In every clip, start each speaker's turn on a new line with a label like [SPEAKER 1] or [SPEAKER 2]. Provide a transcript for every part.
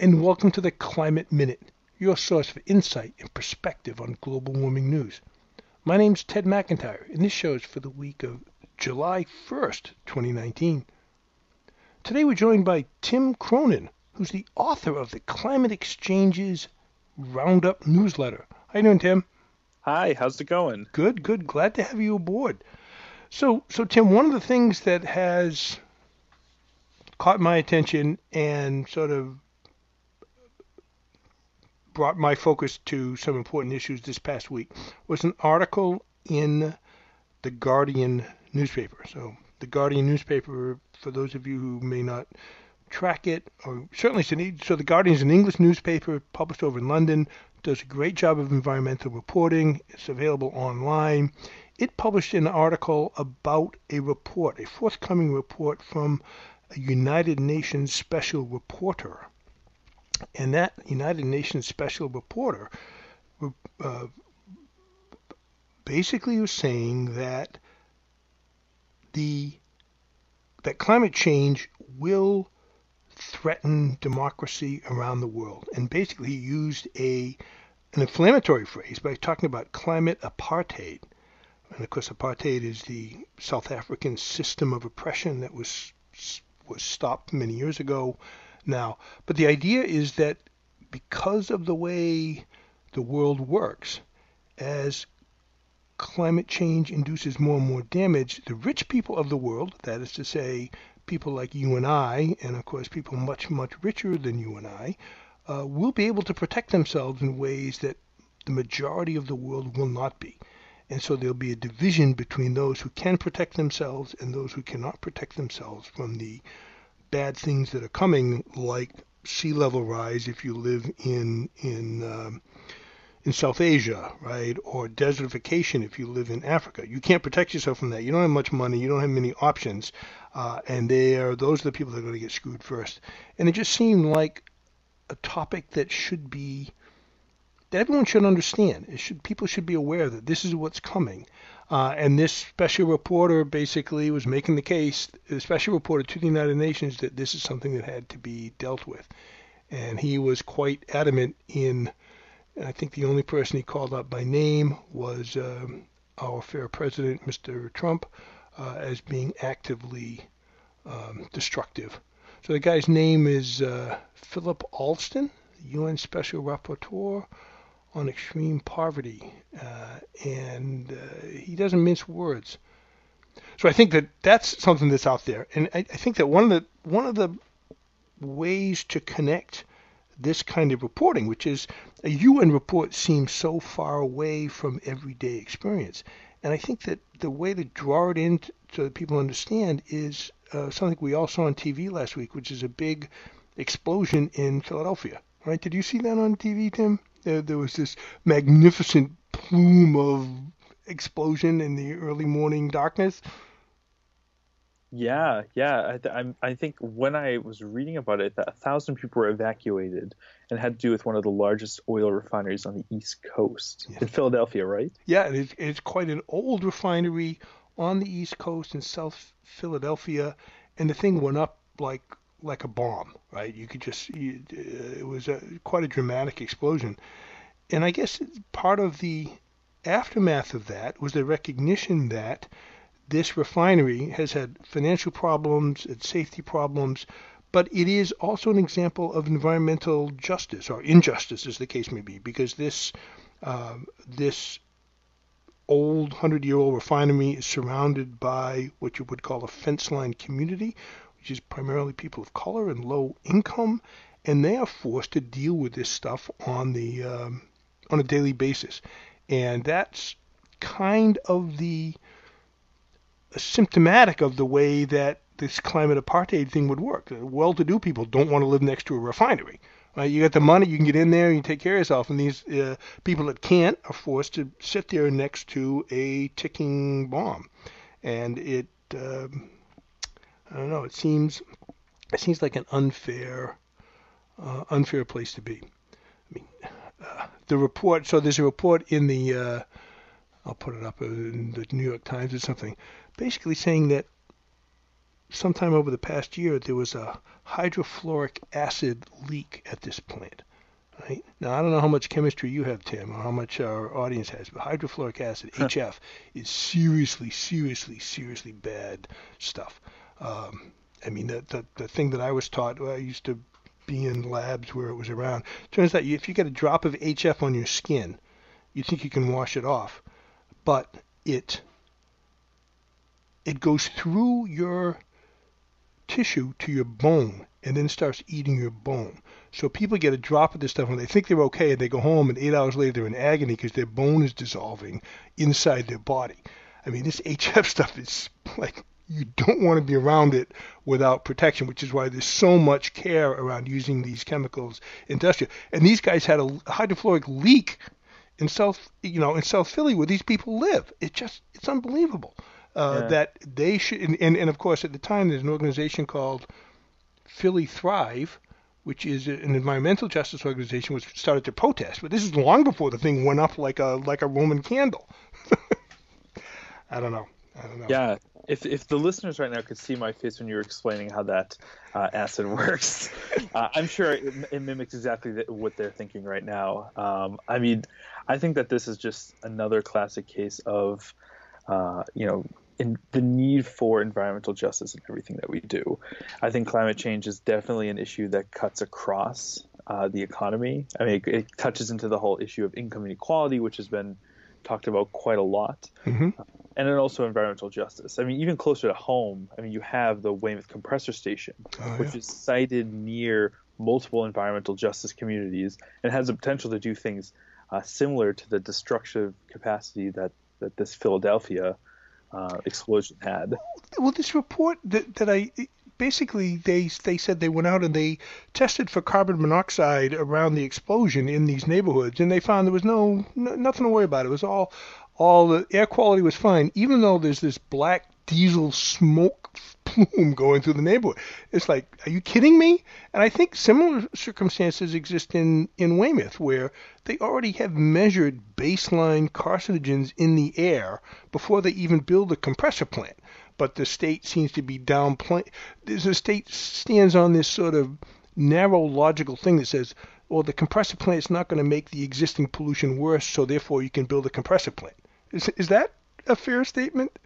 [SPEAKER 1] and welcome to the Climate Minute, your source for insight and perspective on global warming news. My name's Ted McIntyre, and this show is for the week of July 1st, 2019. Today we're joined by Tim Cronin, who's the author of the Climate Exchange's Roundup newsletter. How you doing, Tim?
[SPEAKER 2] Hi, how's it going?
[SPEAKER 1] Good, good. Glad to have you aboard. So Tim, one of the things that has caught my attention and sort of brought my focus to some important issues this past week was an article in the Guardian newspaper. So the Guardian newspaper, for those of you who may not track it, or certainly so the Guardian is an English newspaper published over in London, does a great job of environmental reporting. It's available online. It published an article about a forthcoming report from a United Nations special rapporteur. And that United Nations special rapporteur basically was saying that that climate change will threaten democracy around the world. And basically he used an inflammatory phrase by talking about climate apartheid. And of course, apartheid is the South African system of oppression that was stopped many years ago now. But the idea is that because of the way the world works, as climate change induces more and more damage, the rich people of the world, that is to say, people like you and I, and of course people much, much richer than you and I, will be able to protect themselves in ways that the majority of the world will not be. And so there'll be a division between those who can protect themselves and those who cannot protect themselves from the bad things that are coming, like sea level rise if you live in South Asia, right? Or desertification if you live in Africa. You can't protect yourself from that. You don't have much money. You don't have many options. And those are the people that are going to get screwed first. And it just seemed like a topic that everyone should understand. People should be aware that this is what's coming. And this special reporter basically was making the special reporter to the United Nations, that this is something that had to be dealt with. And he was quite adamant and I think the only person he called out by name was our fair president, Mr. Trump, as being actively destructive. So the guy's name is Philip Alston, UN Special Rapporteur on Extreme Poverty, and he doesn't mince words. So I think that's something that's out there, and I think that one of the ways to connect this kind of reporting, which is a UN report, seems so far away from everyday experience, and I think that the way to draw it in so that people understand is something we all saw on TV last week, which is a big explosion in Philadelphia. Right? Did you see that on TV, Tim? There was this magnificent plume of explosion in the early morning darkness.
[SPEAKER 2] Yeah. I think when I was reading about it, that 1,000 people were evacuated, and it had to do with one of the largest oil refineries on the East Coast in Philadelphia, right?
[SPEAKER 1] Yeah, it's quite an old refinery on the East Coast in South Philadelphia, and the thing went up like a bomb, right? It was quite a dramatic explosion. And I guess part of the aftermath of that was the recognition that this refinery has had financial problems and safety problems, but it is also an example of environmental justice, or injustice as the case may be, because this old 100-year-old refinery is surrounded by what you would call a fence line community, which is primarily people of color and low income, and they are forced to deal with this stuff on a daily basis. And that's kind of the symptomatic of the way that this climate apartheid thing would work. The well-to-do people don't want to live next to a refinery. Right? You got the money, you can get in there, and you take care of yourself. And these people that can't are forced to sit there next to a ticking bomb. And I don't know. It seems like an unfair place to be. I mean, the report. So there's a report in the. I'll put it up in the New York Times or something, basically saying that sometime over the past year, there was a hydrofluoric acid leak at this plant. Right? Now, I don't know how much chemistry you have, Tim, or how much our audience has, but hydrofluoric acid, HF, is seriously, seriously, seriously bad stuff. I mean, the thing that I was taught, I used to be in labs where it was around. Turns out if you get a drop of HF on your skin, you think you can wash it off, but it goes through your tissue to your bone and then starts eating your bone. So people get a drop of this stuff and they think they're okay, and they go home and 8 hours later they're in agony because their bone is dissolving inside their body. I mean, this HF stuff is like, you don't want to be around it without protection, which is why there's so much care around using these chemicals industrial. And these guys had a hydrofluoric leak in South Philly where these people live. It's unbelievable. That they should, and of course at the time there's an organization called Philly Thrive, which is an environmental justice organization, which started to protest. But this is long before the thing went up like a Roman candle. I don't know.
[SPEAKER 2] Yeah, if the listeners right now could see my face when you were explaining how that acid works, I'm sure it mimics exactly what they're thinking right now. I mean, I think that this is just another classic case of, in the need for environmental justice in everything that we do. I think climate change is definitely an issue that cuts across the economy. I mean, it touches into the whole issue of income inequality, which has been talked about quite a lot.
[SPEAKER 1] Mm-hmm.
[SPEAKER 2] And then also environmental justice. I mean, even closer to home, I mean, you have the Weymouth Compressor Station, which is sited near multiple environmental justice communities and has the potential to do things similar to the destructive capacity that this Philadelphia explosion had.
[SPEAKER 1] Well, this report that I basically they said they went out and they tested for carbon monoxide around the explosion in these neighborhoods, and they found there was nothing to worry about. It was all the air quality was fine, even though there's this black diesel smoke plume going through the neighborhood. It's like, are you kidding me? And I think similar circumstances exist in Weymouth, where they already have measured baseline carcinogens in the air before they even build a compressor plant. But the state seems to be downplaying. The state stands on this sort of narrow logical thing that says, well, the compressor plant is not going to make the existing pollution worse, so therefore you can build a compressor plant. Is that a fair statement?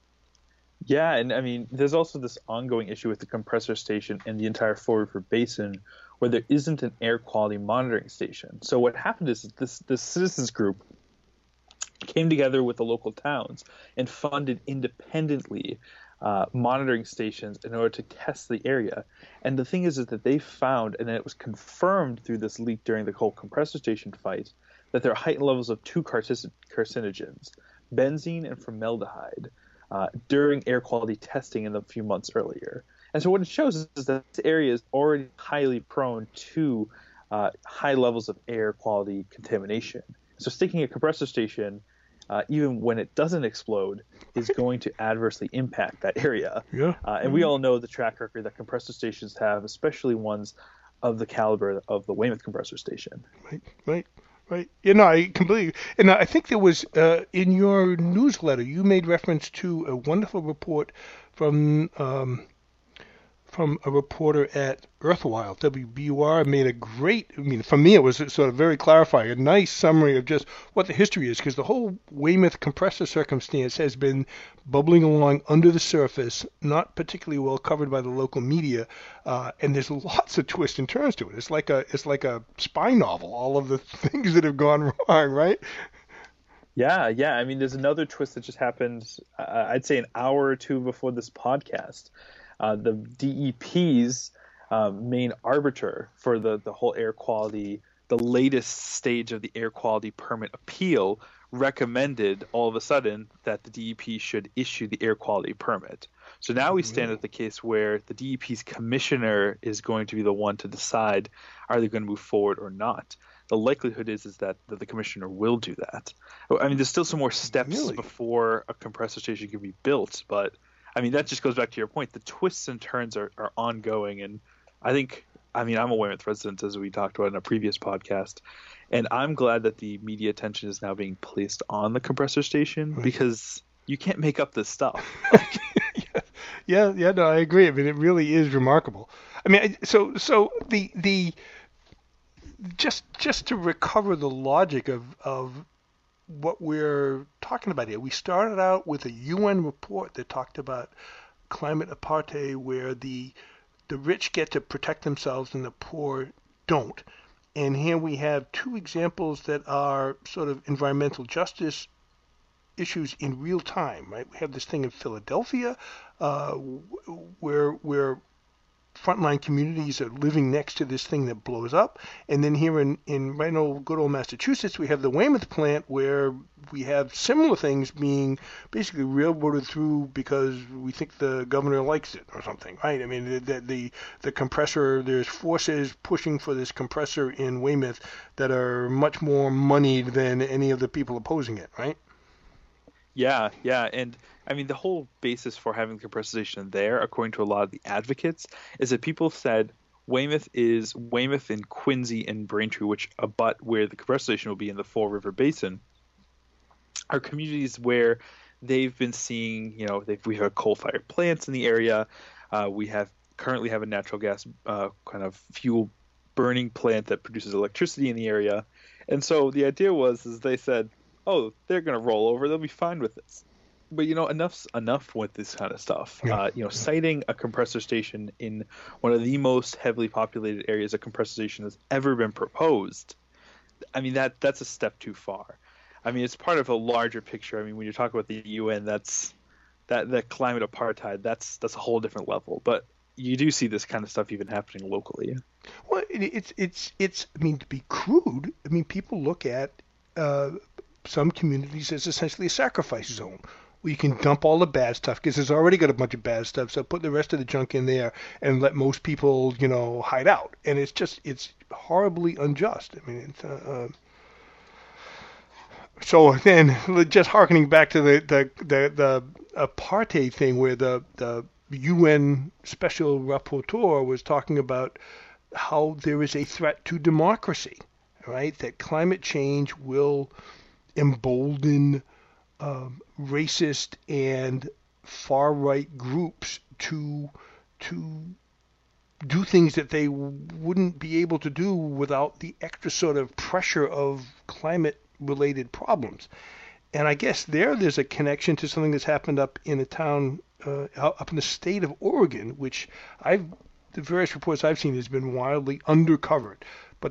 [SPEAKER 2] Yeah, and I mean, there's also this ongoing issue with the compressor station and the entire Fall River Basin, where there isn't an air quality monitoring station. So what happened is this citizens group came together with the local towns and funded independently monitoring stations in order to test the area. And the thing is that they found, and it was confirmed through this leak during the whole compressor station fight, that there are heightened levels of two carcinogens, benzene and formaldehyde, during air quality testing in the few months earlier. And so what it shows is that this area is already highly prone to high levels of air quality contamination. So sticking a compressor station, even when it doesn't explode, is going to adversely impact that area.
[SPEAKER 1] Yeah.
[SPEAKER 2] And we all know the track record that compressor stations have, especially ones of the caliber of the Weymouth Compressor Station.
[SPEAKER 1] Right. You know, I completely. And I think there was in your newsletter you made reference to a wonderful report from a reporter at Earthwire, WBUR, made a great, I mean, for me it was sort of very clarifying, a nice summary of just what the history is, because the whole Weymouth compressor circumstance has been bubbling along under the surface, not particularly well covered by the local media, and there's lots of twists and turns to it. It's like a spy novel, all of the things that have gone wrong, right?
[SPEAKER 2] Yeah. I mean, there's another twist that just happened, I'd say an hour or two before this podcast. The DEP's main arbiter for the whole air quality, the latest stage of the air quality permit appeal, recommended all of a sudden that the DEP should issue the air quality permit. So now we stand at the case where the DEP's commissioner is going to be the one to decide, are they going to move forward or not? The likelihood is that the commissioner will do that. I mean, there's still some more steps before a compressor station can be built, but I mean, that just goes back to your point. The twists and turns are ongoing. And I'm a Weymouth resident, as we talked about in a previous podcast. And I'm glad that the media attention is now being placed on the compressor station because you can't make up this stuff.
[SPEAKER 1] Yeah, no, I agree. I mean, it really is remarkable. I mean, so the just to recover the logic of what we're talking about here, we started out with a UN report that talked about climate apartheid, where the rich get to protect themselves and the poor don't. And here we have two examples that are sort of environmental justice issues in real time, right? We have this thing in Philadelphia uh, where frontline communities are living next to this thing that blows up. And then here in right old good old Massachusetts, we have the Weymouth plant where we have similar things being basically railroaded through because we think the governor likes it or something, right? I mean, the compressor, there's forces pushing for this compressor in Weymouth that are much more moneyed than any of the people opposing it, right?
[SPEAKER 2] Yeah, and I mean the whole basis for having the compressor station there, according to a lot of the advocates, is that people said Weymouth and Quincy and Braintree, which abut where the compressor station will be in the Fall River Basin, are communities where they've been seeing, we have coal-fired plants in the area. We currently have a natural gas kind of fuel burning plant that produces electricity in the area. And so the idea is they said, oh, they're going to roll over. They'll be fine with this. But enough's enough with this kind of stuff.
[SPEAKER 1] Yeah.
[SPEAKER 2] Citing a compressor station in one of the most heavily populated areas a compressor station has ever been proposed. I mean that's a step too far. I mean, it's part of a larger picture. I mean, when you talk about the UN, that climate apartheid, that's a whole different level. But you do see this kind of stuff even happening locally.
[SPEAKER 1] Well, it's. I mean, to be crude, I mean, people look at some communities as essentially a sacrifice zone where you can dump all the bad stuff because it's already got a bunch of bad stuff. So put the rest of the junk in there and let most people, hide out. And it's horribly unjust. I mean, so then just harkening back to the apartheid thing where the UN special rapporteur was talking about how there is a threat to democracy, right? That climate change will embolden racist and far right groups to do things that they wouldn't be able to do without the extra sort of pressure of climate related problems. And I guess there's a connection to something that's happened up in a town up in the state of Oregon, which the various reports I've seen has been wildly undercovered. But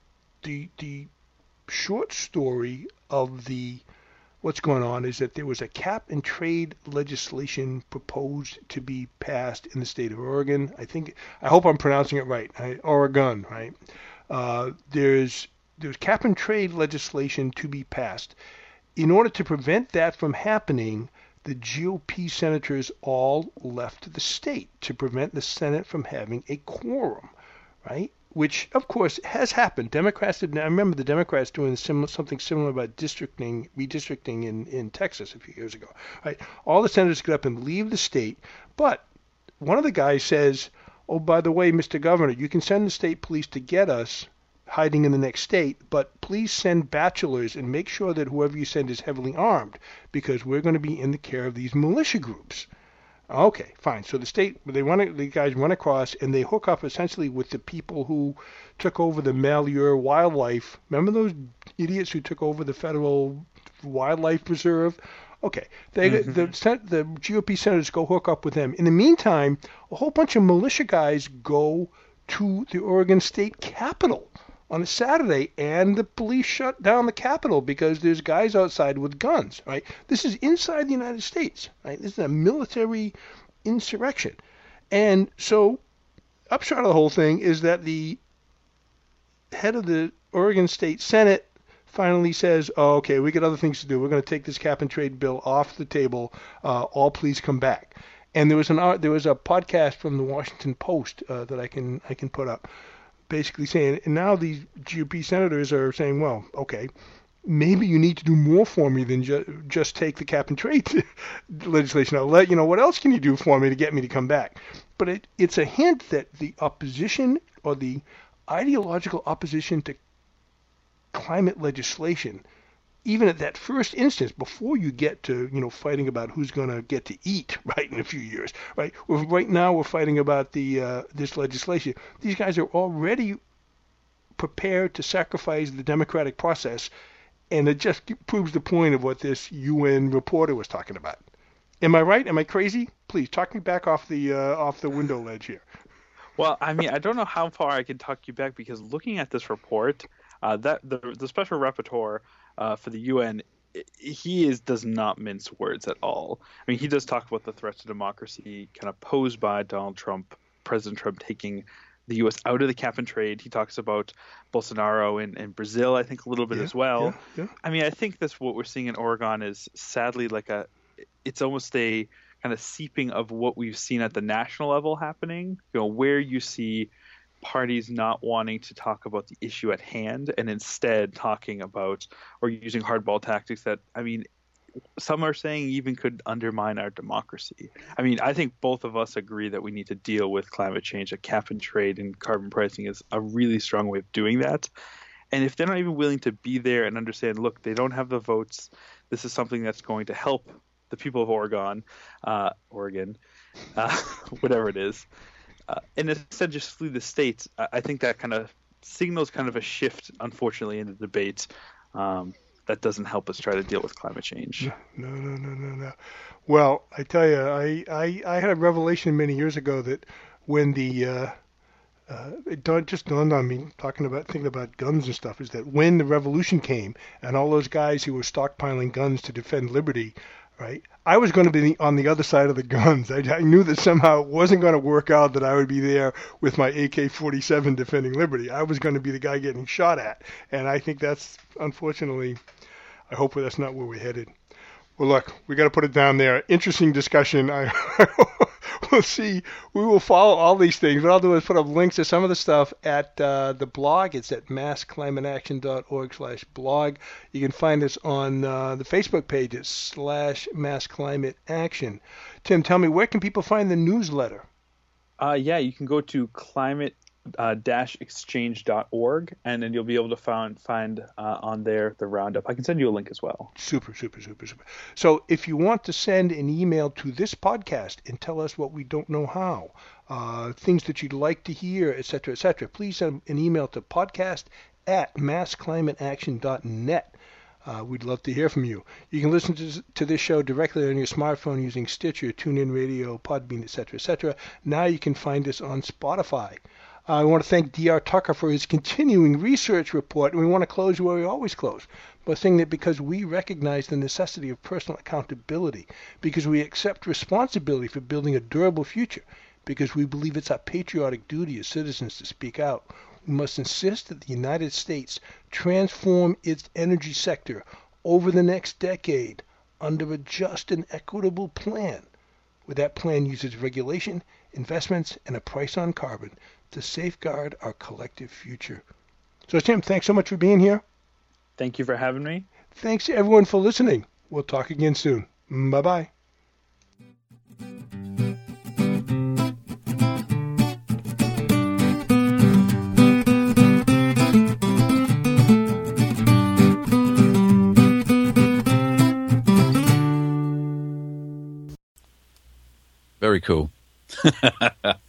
[SPEAKER 1] the short story of what's going on is that there was a cap and trade legislation proposed to be passed in the state of Oregon. I hope I'm pronouncing it right. Oregon, right? There's cap and trade legislation to be passed. In order to prevent that from happening, the GOP senators all left the state to prevent the Senate from having a quorum, right? Which, of course, has happened. I remember the Democrats doing something similar about redistricting in Texas a few years ago, right? All the senators get up and leave the state, but one of the guys says, oh, by the way, Mr. Governor, you can send the state police to get us hiding in the next state, but please send bachelors and make sure that whoever you send is heavily armed because we're going to be in the care of these militia groups. Okay, fine. So the guys run across and they hook up essentially with the people who took over the Malheur Wildlife. Remember those idiots who took over the federal wildlife reserve? Okay, the GOP senators go hook up with them. In the meantime, a whole bunch of militia guys go to the Oregon State Capitol on a Saturday, and the police shut down the Capitol because there's guys outside with guns, right? This is inside the United States, right? This is a military insurrection. And so, upshot of the whole thing is that the head of the Oregon State Senate finally says, oh, okay, we got other things to do. We're going to take this cap and trade bill off the table. All please come back. And there was a podcast from the Washington Post that I can put up, basically saying, and now these GOP senators are saying, well, okay, maybe you need to do more for me than just take the cap and trade legislation. I'll let you know what else can you do for me to get me to come back. But it's a hint that the opposition or the ideological opposition to climate legislation even at that first instance, before you get to, fighting about who's going to get to eat, right, in a few years, right? Right now we're fighting about this legislation. These guys are already prepared to sacrifice the democratic process, and it just proves the point of what this UN reporter was talking about. Am I right? Am I crazy? Please talk me back off the window ledge here.
[SPEAKER 2] Well, I mean, I don't know how far I can talk you back, because looking at this report, that the special rapporteur for the UN, does not mince words at all. I mean, he does talk about the threat to democracy kind of posed by President Trump taking the U.S. out of the cap and trade. He talks about Bolsonaro in Brazil, I think, a little bit as well.
[SPEAKER 1] Yeah.
[SPEAKER 2] I mean, I think that's what we're seeing in Oregon is sadly it's almost a kind of seeping of what we've seen at the national level happening, where you see parties not wanting to talk about the issue at hand and instead talking about or using hardball tactics that, I mean, some are saying even could undermine our democracy. I mean, I think both of us agree that we need to deal with climate change. A cap and trade and carbon pricing is a really strong way of doing that. And if they're not even willing to be there and understand, look, they don't have the votes, this is something that's going to help the people of Oregon, whatever it is, and instead just flee the states, I think that kind of signals kind of a shift, unfortunately, in the debate that doesn't help us try to deal with climate change.
[SPEAKER 1] No. Well, I tell you, I had a revelation many years ago that when it just dawned on me, thinking about guns and stuff, is that when the revolution came and all those guys who were stockpiling guns to defend liberty, right, I was going to be on the other side of the guns. I knew that somehow it wasn't going to work out that I would be there with my AK-47 defending liberty. I was going to be the guy getting shot at. And I think that's, unfortunately, I hope that's not where we're headed. Well, look, we got to put it down there. Interesting discussion. We'll see. We will follow all these things. What I'll do is put up links to some of the stuff at the blog. It's at massclimateaction.org/blog. You can find us on the Facebook page at /massclimateaction. Tim, tell me, where can people find the newsletter?
[SPEAKER 2] Yeah, you can go to climate-exchange.org, and then you'll be able to find on there the roundup. I can send you a link as well.
[SPEAKER 1] Super. So if you want to send an email to this podcast and tell us what we don't know how, things that you'd like to hear, etc., please send an email to podcast@massclimateaction.net. We'd love to hear from you. You can listen to this show directly on your smartphone using Stitcher, TuneIn Radio, Podbean, etc. Now you can find us on Spotify. I want to thank D.R. Tucker for his continuing research report, and we want to close where we always close, by saying that because we recognize the necessity of personal accountability, because we accept responsibility for building a durable future, because we believe it's our patriotic duty as citizens to speak out, we must insist that the United States transform its energy sector over the next decade under a just and equitable plan, where that plan uses regulation, investments, and a price on carbon to safeguard our collective future. So, Tim, thanks so much for being here.
[SPEAKER 2] Thank you for having me.
[SPEAKER 1] Thanks to everyone for listening. We'll talk again soon. Bye-bye.
[SPEAKER 3] Very cool.